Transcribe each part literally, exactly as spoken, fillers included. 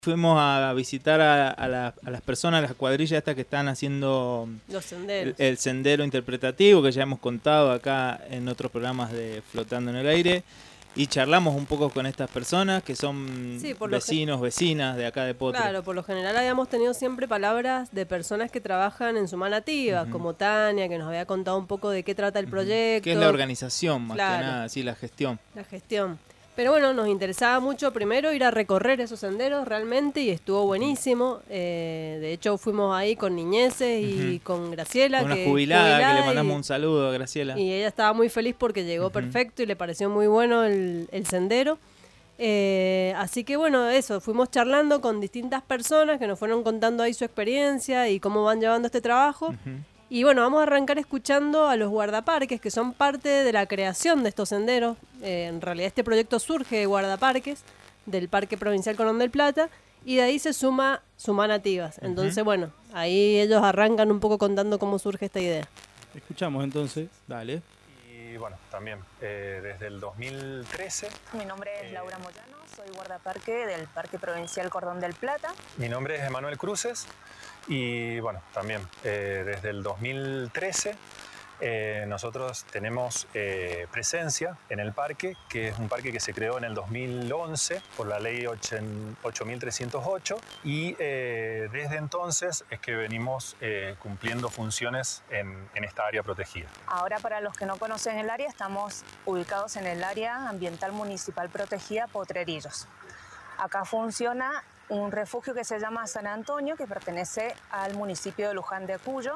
Fuimos a visitar a, a, la, a las personas, las cuadrillas estas que están haciendo los senderos. El, el sendero interpretativo, que ya hemos contado acá en otros programas de Flotando en el Aire, y charlamos un poco con estas personas que son sí, vecinos, vecinas de acá de Potro. Claro, por lo general habíamos tenido siempre palabras de personas que trabajan en Suma Nativa, uh-huh. como Tania, que nos había contado un poco de qué trata el uh-huh. proyecto. Que es la organización, más claro. que nada, sí, la gestión. La gestión. Pero bueno, nos interesaba mucho primero ir a recorrer esos senderos realmente y estuvo buenísimo. Eh, de hecho fuimos ahí con niñeces y uh-huh. con Graciela. Una que, jubilada, jubilada, que le mandamos y, un saludo a Graciela. Y ella estaba muy feliz porque llegó uh-huh. perfecto y le pareció muy bueno el, el sendero. Eh, así que bueno, eso, fuimos charlando con distintas personas que nos fueron contando ahí su experiencia y cómo van llevando este trabajo. Uh-huh. Y bueno, vamos a arrancar escuchando a los guardaparques, que son parte de la creación de estos senderos. Eh, en realidad este proyecto surge de guardaparques, del Parque Provincial Cordón del Plata, y de ahí se suma Suma Nativas. Uh-huh. Entonces, bueno, ahí ellos arrancan un poco contando cómo surge esta idea. Escuchamos entonces, dale. Y bueno, también eh, desde el dos mil trece. Mi nombre es Laura Moyano, soy guardaparque del Parque Provincial Cordón del Plata. Mi nombre es Emanuel Cruces. Y bueno, también eh, desde el dos mil trece eh, nosotros tenemos eh, presencia en el parque, que es un parque que se creó en el dos mil once por la ley ocho mil trescientos ocho, y eh, desde entonces es que venimos eh, cumpliendo funciones en, en esta área protegida. Ahora, para los que no conocen el área, estamos ubicados en el área ambiental municipal protegida Potrerillos. Acá funciona un refugio que se llama San Antonio, que pertenece al municipio de Luján de Cuyo.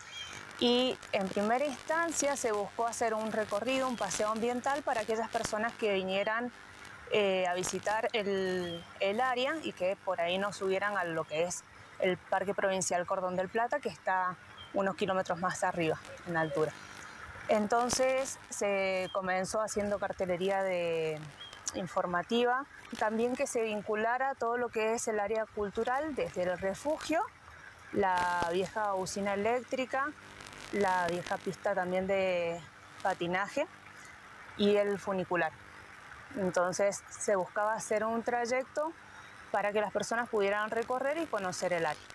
Y en primera instancia se buscó hacer un recorrido, un paseo ambiental para aquellas personas que vinieran eh, a visitar el, el área y que por ahí no subieran a lo que es el Parque Provincial Cordón del Plata, que está unos kilómetros más arriba en altura. Entonces se comenzó haciendo cartelería de informativa, también que se vinculara todo lo que es el área cultural, desde el refugio, la vieja usina eléctrica, la vieja pista también de patinaje y el funicular. Entonces se buscaba hacer un trayecto para que las personas pudieran recorrer y conocer el área.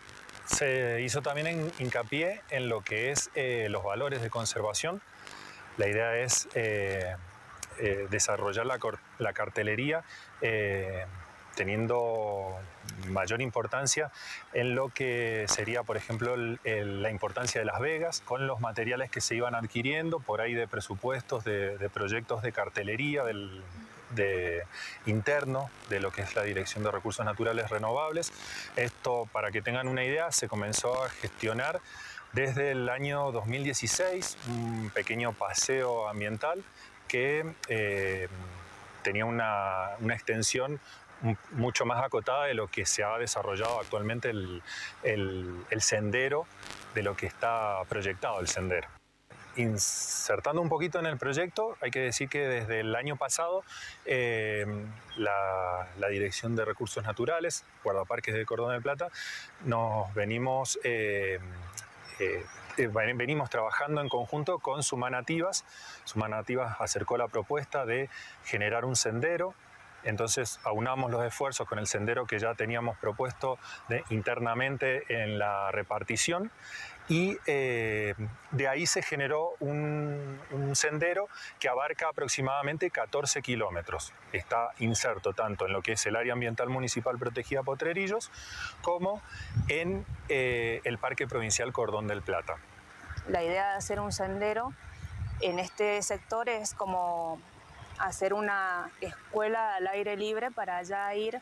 Se hizo también en, hincapié en lo que es eh, los valores de conservación. La idea es eh, Eh, desarrollar la, la cartelería eh, teniendo mayor importancia en lo que sería, por ejemplo, el, el, la importancia de Las Vegas, con los materiales que se iban adquiriendo por ahí de presupuestos, de, de proyectos de cartelería, del, de interno de lo que es la Dirección de Recursos Naturales Renovables. Esto, para que tengan una idea, se comenzó a gestionar desde el año dos mil dieciséis, un pequeño paseo ambiental que eh, tenía una, una extensión mucho más acotada de lo que se ha desarrollado actualmente el, el, el sendero, de lo que está proyectado el sendero. Insertando un poquito en el proyecto, hay que decir que desde el año pasado eh, la, la Dirección de Recursos Naturales, Guardaparques del Cordón del Plata, nos venimos... Eh, eh, venimos trabajando en conjunto con Suma Nativas. Suma Nativas acercó la propuesta de generar un sendero, entonces aunamos los esfuerzos con el sendero que ya teníamos propuesto de, internamente en la repartición, y eh, de ahí se generó un, un sendero que abarca aproximadamente catorce kilómetros. Está inserto tanto en lo que es el área ambiental municipal protegida Potrerillos como en eh, el Parque Provincial Cordón del Plata. La idea de hacer un sendero en este sector es como hacer una escuela al aire libre para ya ir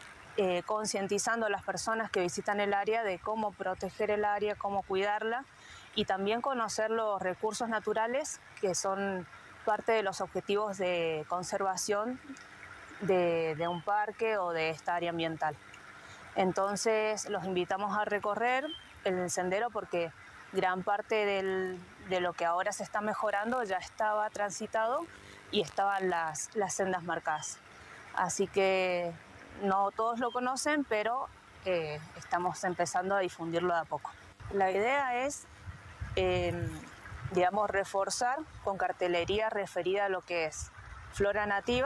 Eh, concientizando a las personas que visitan el área de cómo proteger el área, cómo cuidarla, y también conocer los recursos naturales que son parte de los objetivos de conservación de, de un parque o de esta área ambiental. Entonces los invitamos a recorrer el sendero porque gran parte del, de lo que ahora se está mejorando ya estaba transitado y estaban las, las sendas marcadas. Así que no todos lo conocen, pero eh, estamos empezando a difundirlo de a poco. La idea es, eh, digamos, reforzar con cartelería referida a lo que es flora nativa,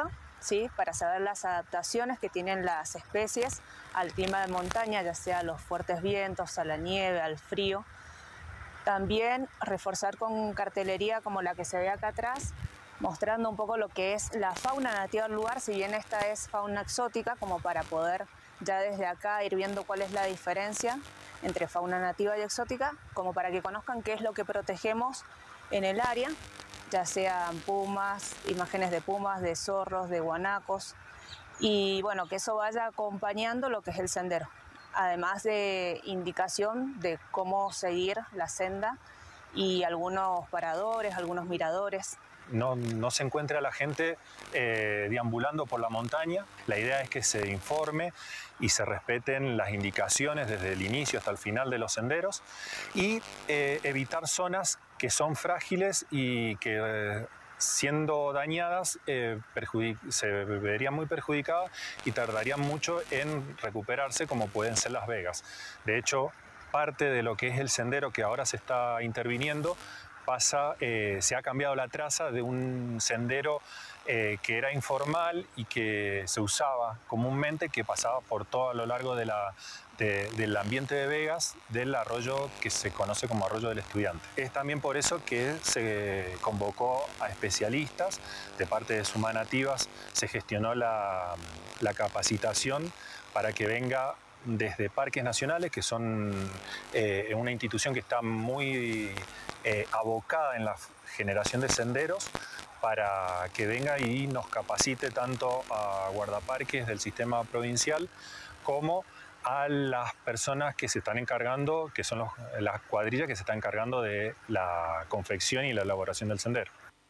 ¿sí? Para saber las adaptaciones que tienen las especies al clima de montaña, ya sea a los fuertes vientos, a la nieve, al frío. También reforzar con cartelería como la que se ve acá atrás, mostrando un poco lo que es la fauna nativa del lugar, si bien esta es fauna exótica, como para poder ya desde acá ir viendo cuál es la diferencia entre fauna nativa y exótica, como para que conozcan qué es lo que protegemos en el área, ya sean pumas, imágenes de pumas, de zorros, de guanacos, y bueno, que eso vaya acompañando lo que es el sendero, además de indicación de cómo seguir la senda y algunos paradores, algunos miradores. No, no se encuentre a la gente eh, deambulando por la montaña. La idea es que se informe y se respeten las indicaciones desde el inicio hasta el final de los senderos y eh, evitar zonas que son frágiles y que eh, siendo dañadas eh, se verían muy perjudicadas y tardarían mucho en recuperarse, como pueden ser Las Vegas. De hecho, parte de lo que es el sendero que ahora se está interviniendo pasa, eh, se ha cambiado la traza de un sendero eh, que era informal y que se usaba comúnmente, que pasaba por todo a lo largo de la, de, del ambiente de Vegas, del arroyo que se conoce como Arroyo del Estudiante. Es también por eso que se convocó a especialistas de parte de Sumanativas, se gestionó la, la capacitación para que venga desde parques nacionales, que son eh, una institución que está muy eh, abocada en la generación de senderos, para que venga y nos capacite tanto a guardaparques del sistema provincial como a las personas que se están encargando, que son los, las cuadrillas que se están encargando de la confección y la elaboración del sendero.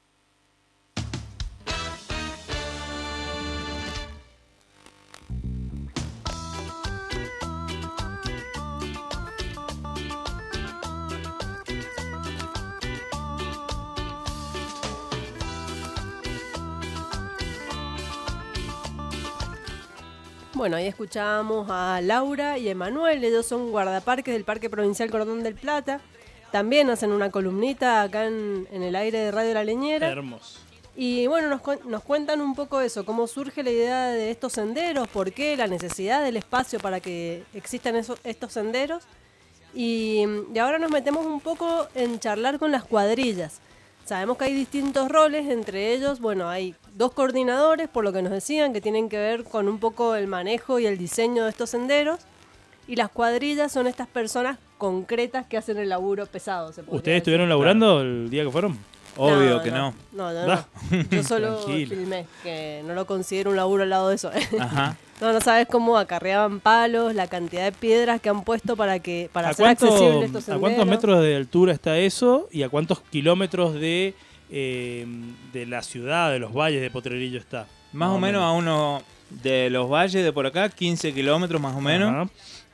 Bueno, ahí escuchábamos a Laura y Emanuel, ellos son guardaparques del Parque Provincial Cordón del Plata. También hacen una columnita acá en, en el aire de Radio La Leñera. Hermoso. Y bueno, nos, nos cuentan un poco eso, cómo surge la idea de estos senderos, por qué, la necesidad del espacio para que existan esos, estos senderos. Y, y ahora nos metemos un poco en charlar con las cuadrillas. Sabemos que hay distintos roles, entre ellos, bueno, hay dos coordinadores, por lo que nos decían, que tienen que ver con un poco el manejo y el diseño de estos senderos. Y las cuadrillas son estas personas concretas que hacen el laburo pesado. ¿Se podría ¿Ustedes decir? estuvieron laburando el día que fueron? Obvio que no. No, no, no. Yo solo Tranquilo. filmé, que no lo considero un laburo al lado de eso. Ajá. No, no sabes cómo acarreaban palos, la cantidad de piedras que han puesto para que para ¿A, hacer cuánto- accesible estos ¿A senderos. cuántos metros de altura está eso? ¿Y a cuántos kilómetros de, eh, de la ciudad, de los valles de Potrerillo está? Más o menos a uno de los valles de por acá, quince kilómetros más o menos. Ajá.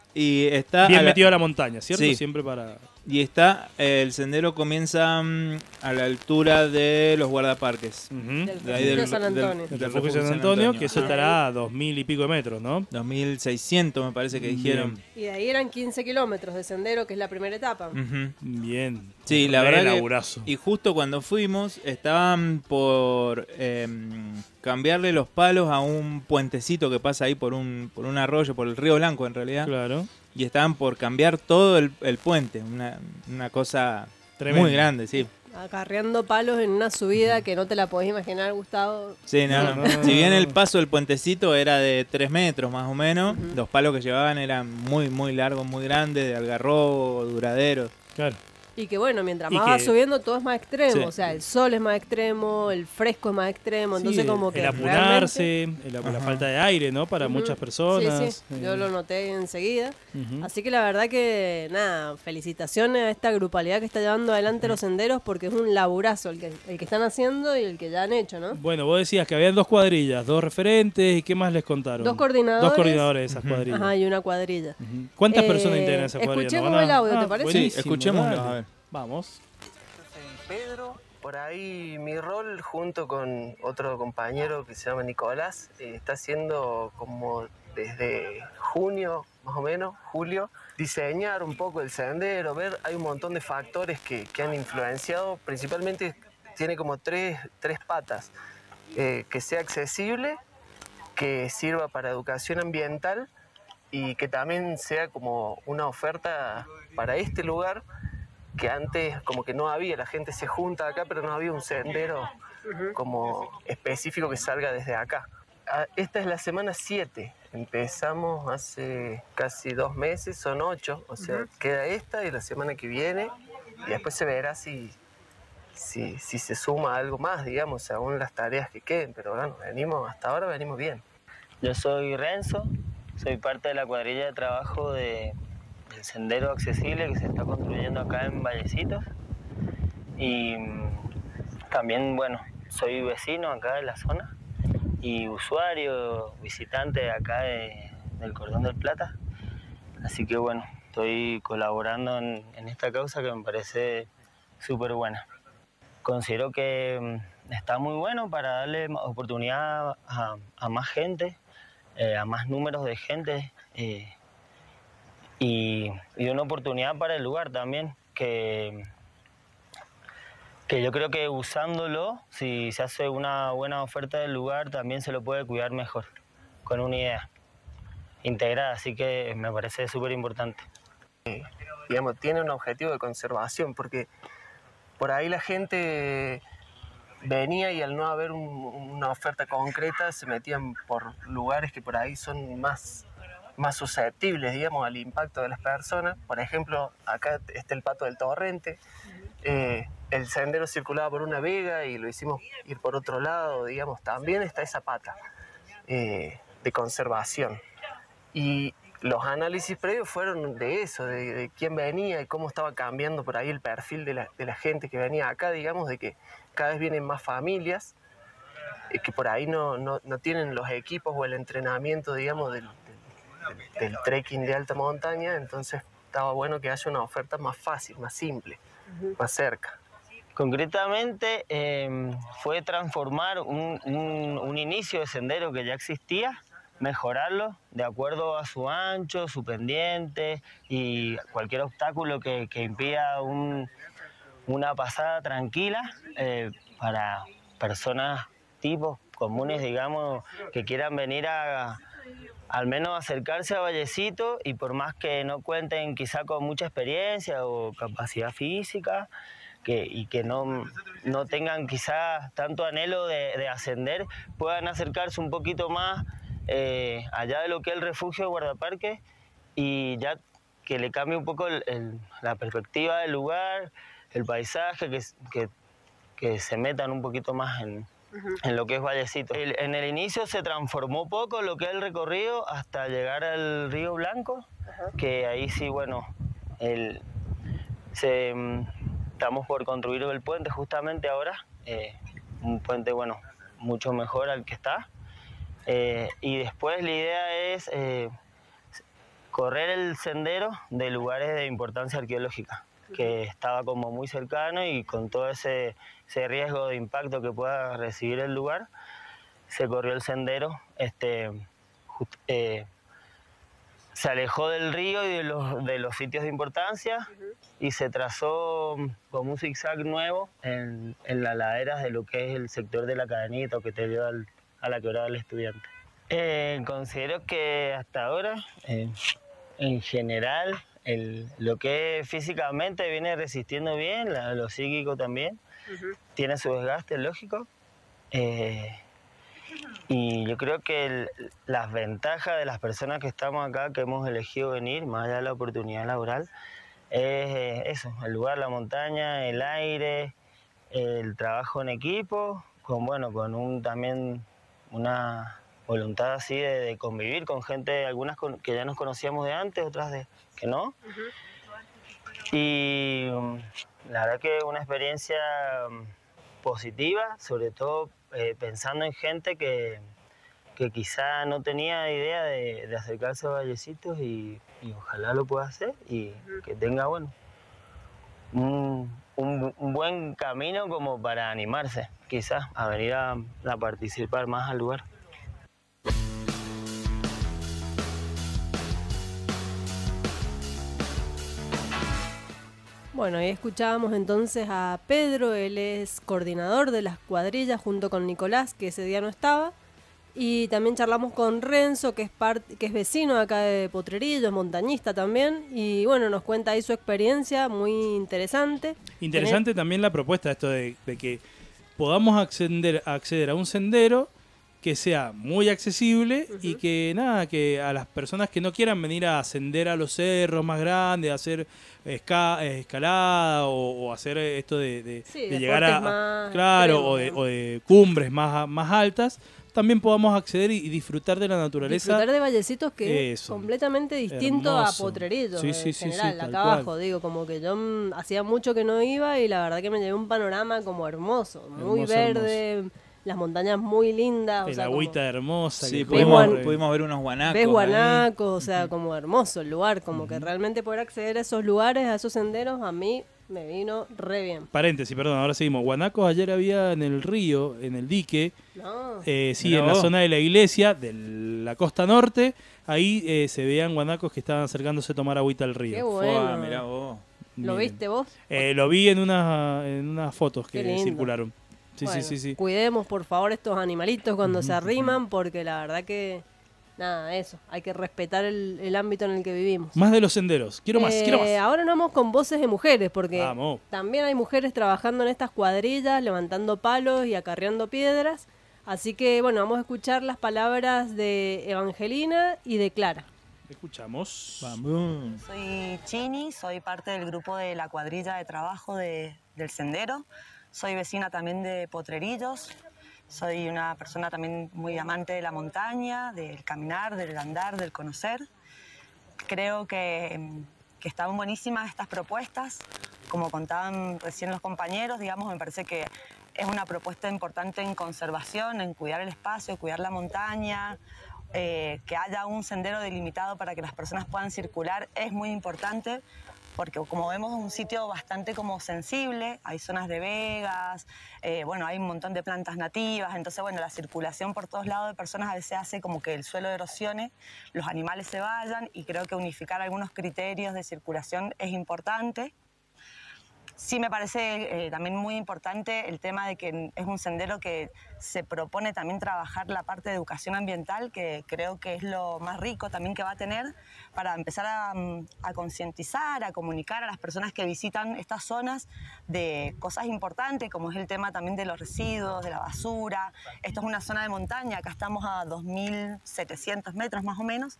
Y está Bien a la- metido a la montaña, ¿cierto? Sí. Siempre para... y está eh, el sendero comienza mm, a la altura de los guardaparques. Ujú. Del De ahí refugio del- San del- Antonio. El del refugio San Antonio, que eso Ajá. estará a dos mil y pico de metros, ¿no? dos mil seiscientos me parece que dijeron. Bien. Y de ahí eran quince kilómetros de sendero, que es la primera etapa. Ujú. Bien. Sí, la Re verdad que- laburazo. Y justo cuando fuimos estaban por eh, cambiarle los palos a un puentecito que pasa ahí por un, por un arroyo, por el Río Blanco en realidad. Claro. Y estaban por cambiar todo el, el puente, una, una cosa Tremendo. muy grande, sí. Acarreando palos en una subida que no te la podés imaginar, Gustavo. Sí, no, No, no. no, no, Si bien no. el paso del puentecito era de tres metros más o menos, Ujú. los palos que llevaban eran muy, muy largos, muy grandes, de algarrobo, duraderos. Claro. Y que bueno, mientras Y más que- vas subiendo todo es más extremo. Sí. O sea, el sol es más extremo, el fresco es más extremo. Entonces Sí, como el que apurarse, el- la Ajá. falta de aire, ¿no? Para Ujú. muchas personas. Sí, sí, eh, yo lo noté enseguida. ujú. Así que la verdad que, nada, felicitaciones a esta grupalidad que está llevando adelante los senderos porque es un laburazo el que, el que están haciendo y el que ya han hecho, ¿no? Bueno, vos decías que habían dos cuadrillas, dos referentes, ¿y qué más les contaron? Dos coordinadores. Dos coordinadores de esas Ujú. cuadrillas. Ajá, y una cuadrilla. Ujú. ¿Cuántas Eh, personas integran esa cuadrilla? escuchemos ¿No van a- el audio, ¿te Ah, parece? Sí, buenísimo, escuchémoslo, dale. a ver. Vamos. Soy Pedro, por ahí mi rol junto con otro compañero que se llama Nicolás eh, está haciendo como desde junio, más o menos, julio, diseñar un poco el sendero, ver, hay un montón de factores que, que han influenciado, principalmente tiene como tres, tres patas, eh, que sea accesible, que sirva para educación ambiental y que también sea como una oferta para este lugar que antes como que no había. La gente se junta acá, pero no había un sendero como específico que salga desde acá. Esta es la semana siete, empezamos hace casi dos meses, son ocho, o sea, uh-huh. queda esta y la semana que viene, y después se verá si, si, si se suma algo más, digamos, según las tareas que queden, pero bueno, venimos, hasta ahora venimos bien. Yo soy Renzo, soy parte de la cuadrilla de trabajo de, del sendero accesible que se está construyendo acá en Vallecitos, y también, bueno, soy vecino acá de la zona y usuario, visitante acá de, del Cordón del Plata. Así que bueno, estoy colaborando en, en esta causa que me parece súper buena. Considero que está muy bueno para darle oportunidad a, a más gente, eh, a más números de gente eh, y, y una oportunidad para el lugar también, que... que yo creo que usándolo, si se hace una buena oferta del lugar, también se lo puede cuidar mejor, con una idea integrada, así que me parece súper importante. Eh, digamos, tiene un objetivo de conservación, porque por ahí la gente venía y al no haber un, una oferta concreta se metían por lugares que por ahí son más, más susceptibles, digamos, al impacto de las personas. Por ejemplo, acá está el Pato del Torrente. Eh, el sendero circulaba por una vega y lo hicimos ir por otro lado, digamos, también está esa pata eh, de conservación. Y los análisis previos fueron de eso, de, de quién venía y cómo estaba cambiando por ahí el perfil de la, de la gente que venía acá, digamos, de que cada vez vienen más familias eh, que por ahí no, no, no tienen los equipos o el entrenamiento, digamos, del, del, del trekking de alta montaña, entonces estaba bueno que haya una oferta más fácil, más simple, uh-huh. más cerca. Concretamente eh, fue transformar un, un, un inicio de sendero que ya existía, mejorarlo de acuerdo a su ancho, su pendiente y cualquier obstáculo que, que impida un, una pasada tranquila eh, para personas tipos comunes, digamos, que quieran venir a al menos acercarse a Vallecito, y por más que no cuenten quizá con mucha experiencia o capacidad física, Que, y que no, no tengan quizás tanto anhelo de, de ascender, puedan acercarse un poquito más eh, allá de lo que es el refugio de guardaparque, y ya que le cambie un poco el, el, la perspectiva del lugar, el paisaje, que, que, que se metan un poquito más en, uh-huh. en lo que es Vallecito. El, en el inicio se transformó poco lo que es el recorrido hasta llegar al Río Blanco, uh-huh. que ahí sí, bueno, el, se... estamos por construir el puente justamente ahora, eh, un puente, bueno, mucho mejor al que está. Eh, y después la idea es eh, correr el sendero de lugares de importancia arqueológica, que estaba como muy cercano, y con todo ese, ese riesgo de impacto que pueda recibir el lugar, se corrió el sendero, este, just, eh, se alejó del río y de los, de los sitios de importancia, uh-huh. y se trazó como un zigzag nuevo en, en las laderas de lo que es el sector de la Cadenita, que te lleva al, a la Quebrada del Estudiante. Eh, considero que hasta ahora, eh, en general, el, lo que físicamente viene resistiendo bien, la, lo psíquico también, uh-huh. tiene su desgaste, lógico. Eh, Y yo creo que el, las ventajas de las personas que estamos acá, que hemos elegido venir, más allá de la oportunidad laboral, es eso, el lugar, la montaña, el aire, el trabajo en equipo, con, bueno, con un, también una voluntad así de, de convivir con gente, algunas con, que ya nos conocíamos de antes, otras de, que no. Uh-huh. Y la verdad que una experiencia positiva, sobre todo eh, pensando en gente que, que quizá no tenía idea de, de acercarse a Vallecitos, y, y ojalá lo pueda hacer, y que tenga, bueno, un, un, un buen camino como para animarse quizás a venir a, a participar más al lugar. Bueno, ahí escuchábamos entonces a Pedro, él es coordinador de las cuadrillas junto con Nicolás, que ese día no estaba, Y también charlamos con Renzo, que es parte, que es vecino de acá de Potrerillo, es montañista también. Y bueno, nos cuenta ahí su experiencia, muy interesante. Interesante Tener... también la propuesta esto de, de que podamos acceder, acceder a un sendero que sea muy accesible uh-huh. y que nada, que a las personas que no quieran venir a ascender a los cerros más grandes, a hacer esca, escalada o, o hacer esto de, de, sí, de llegar a, más claro, extremos, o, de, o de cumbres más, más altas, también podamos acceder y, y disfrutar de la naturaleza. Disfrutar de Vallecitos que Eso. es completamente distinto Hermoso. a Potrerillo sí, en sí, sí, general, sí, acá cual. abajo, digo, como que yo mm, hacía mucho que no iba y la verdad que me llevé un panorama como hermoso, muy Hermoso, verde, hermoso. Las montañas muy lindas. El o sea, agüita como... hermosa. Sí, que pudimos, guan... pudimos ver unos guanacos. Ves guanacos, o sea, uh-huh. como hermoso el lugar, como uh-huh. que realmente poder acceder a esos lugares, a esos senderos, a mí me vino re bien. Paréntesis, perdón, ahora seguimos. Guanacos ayer había en el río, en el dique, no. eh, sí, Mirá en vos. la zona de la iglesia, de la costa norte, ahí eh, se veían guanacos que estaban acercándose a tomar agüita al río. Qué bueno. Fua, mirá vos. ¿Lo Miren. viste vos? Eh, lo vi en unas en unas fotos que circularon. Sí, bueno, sí, sí, sí. Cuidemos, por favor, estos animalitos cuando uh-huh, se arriman, porque la verdad que, nada, eso, hay que respetar el, el ámbito en el que vivimos. Más de los senderos, quiero más, eh, quiero más. Ahora nos vamos con voces de mujeres, porque Vamos. también hay mujeres trabajando en estas cuadrillas, levantando palos y acarreando piedras. Así que, bueno, vamos a escuchar las palabras de Evangelina y de Clara. Escuchamos. Vamos. Soy Chini, soy parte del grupo de la cuadrilla de trabajo de, del sendero. Soy vecina también de Potrerillos. Soy una persona también muy amante de la montaña, del caminar, del andar, del conocer. Creo que, que estaban buenísimas estas propuestas. Como contaban recién los compañeros, digamos, me parece que es una propuesta importante en conservación, en cuidar el espacio, cuidar la montaña. Eh, que haya un sendero delimitado para que las personas puedan circular es muy importante, porque como vemos es un sitio bastante como sensible, hay zonas de vegas, eh, bueno, hay un montón de plantas nativas, entonces bueno, la circulación por todos lados de personas a veces hace como que el suelo erosione, los animales se vayan, y creo que unificar algunos criterios de circulación es importante. Sí me parece eh, también muy importante el tema de que es un sendero que se propone también trabajar la parte de educación ambiental, que creo que es lo más rico también que va a tener para empezar a, a concientizar, a comunicar a las personas que visitan estas zonas de cosas importantes, como es el tema también de los residuos, de la basura. Esto es una zona de montaña, acá estamos a dos mil setecientos metros más o menos,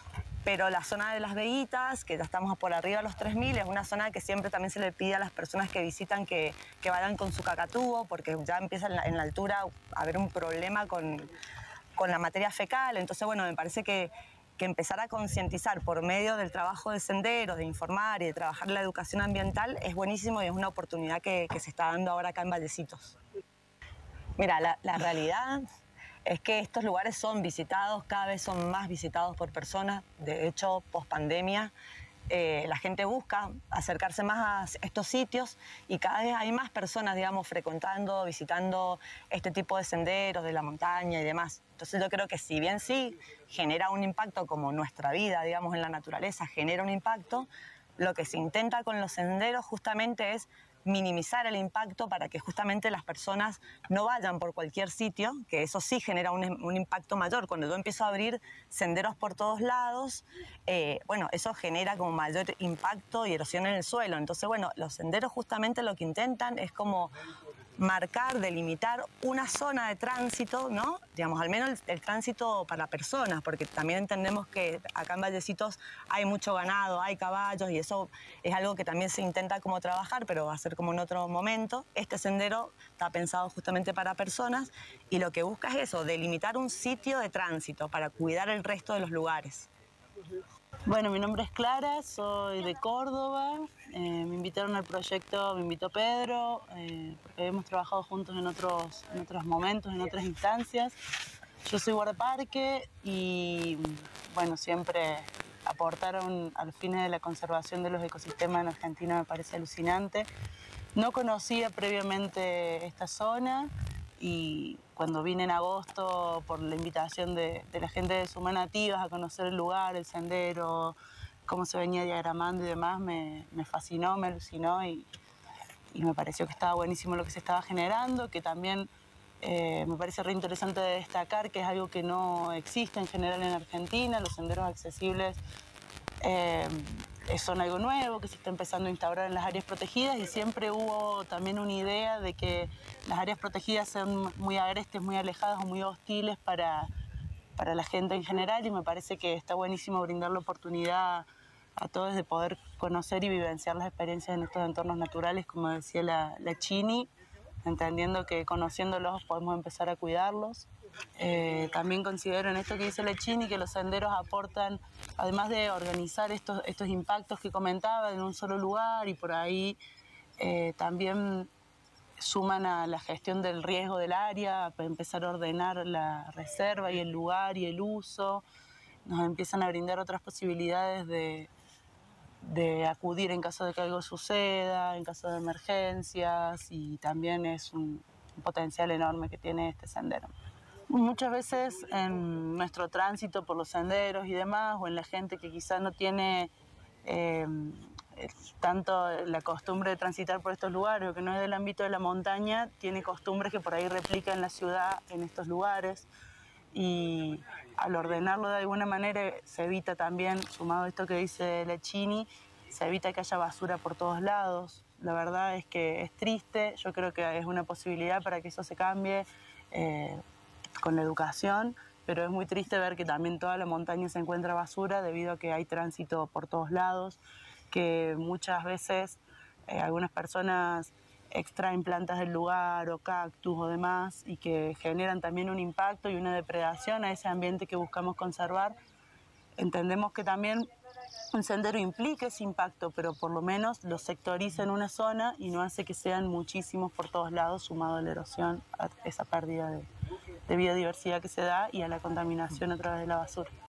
pero la zona de las Veguitas, que ya estamos por arriba de los tres mil, es una zona que siempre también se le pide a las personas que visitan que, que vayan con su cacatúo, porque ya empieza en la, en la altura a haber un problema con, con la materia fecal. Entonces, bueno, me parece que, que empezar a concientizar por medio del trabajo de senderos, de informar y de trabajar la educación ambiental es buenísimo, y es una oportunidad que, que se está dando ahora acá en Vallecitos. Mira, la, la realidad es que estos lugares son visitados, cada vez son más visitados por personas. De hecho, post pandemia, eh, la gente busca acercarse más a estos sitios, y cada vez hay más personas, digamos, frecuentando, visitando este tipo de senderos de la montaña y demás. Entonces yo creo que si bien sí genera un impacto, como nuestra vida, digamos, en la naturaleza genera un impacto, lo que se intenta con los senderos justamente es minimizar el impacto para que justamente las personas no vayan por cualquier sitio, que eso sí genera un, un impacto mayor. Cuando yo empiezo a abrir senderos por todos lados, eh, bueno, eso genera como mayor impacto y erosión en el suelo. Entonces, bueno, los senderos justamente lo que intentan es como marcar, delimitar una zona de tránsito, ¿no? Digamos, al menos el, el tránsito para personas, porque también entendemos que acá en Vallecitos hay mucho ganado, hay caballos, y eso es algo que también se intenta como trabajar, pero va a ser como en otro momento. Este sendero está pensado justamente para personas, y lo que busca es eso, delimitar un sitio de tránsito para cuidar el resto de los lugares. Bueno, mi nombre es Clara, soy de Córdoba. Eh, me invitaron al proyecto, me invitó Pedro, eh, porque hemos trabajado juntos en otros, en otros momentos, en otras instancias. Yo soy guardaparque y, bueno, siempre aportaron a los fines de la conservación de los ecosistemas en Argentina, me parece alucinante. No conocía previamente esta zona, y cuando vine en agosto por la invitación de, de la gente de Suma Nativas a conocer el lugar, el sendero, cómo se venía diagramando y demás, me, me fascinó, me alucinó, y, y me pareció que estaba buenísimo lo que se estaba generando, que también Eh, me parece re interesante destacar que es algo que no existe en general en Argentina. Los senderos accesibles eh, son algo nuevo que se está empezando a instaurar en las áreas protegidas, y siempre hubo también una idea de que las áreas protegidas sean muy agrestes, muy alejadas o muy hostiles para, para la gente en general, y me parece que está buenísimo brindar la oportunidad a todos de poder conocer y vivenciar las experiencias en estos entornos naturales, como decía la, la Chini, entendiendo que conociéndolos podemos empezar a cuidarlos. Eh, también considero en esto que dice la Chini que los senderos aportan, además de organizar estos, estos impactos que comentaba en un solo lugar, y por ahí eh, también suman a la gestión del riesgo del área, a empezar a ordenar la reserva y el lugar y el uso. Nos empiezan a brindar otras posibilidades de, de acudir en caso de que algo suceda, en caso de emergencias, y también es un, un potencial enorme que tiene este sendero. Muchas veces en nuestro tránsito por los senderos y demás, o en la gente que quizás no tiene eh, tanto la costumbre de transitar por estos lugares, o que no es del ámbito de la montaña, tiene costumbres que por ahí replica en la ciudad, en estos lugares, y al ordenarlo de alguna manera se evita también, sumado a esto que dice la Chini, se evita que haya basura por todos lados. La verdad es que es triste, yo creo que es una posibilidad para que eso se cambie eh, con la educación, pero es muy triste ver que también toda la montaña se encuentra basura debido a que hay tránsito por todos lados, que muchas veces eh, algunas personas extraen plantas del lugar o cactus o demás, y que generan también un impacto y una depredación a ese ambiente que buscamos conservar. Entendemos que también un sendero implica ese impacto, pero por lo menos lo sectoriza en una zona y no hace que sean muchísimos por todos lados, sumado a la erosión, a esa pérdida de, de biodiversidad que se da y a la contaminación a través de la basura.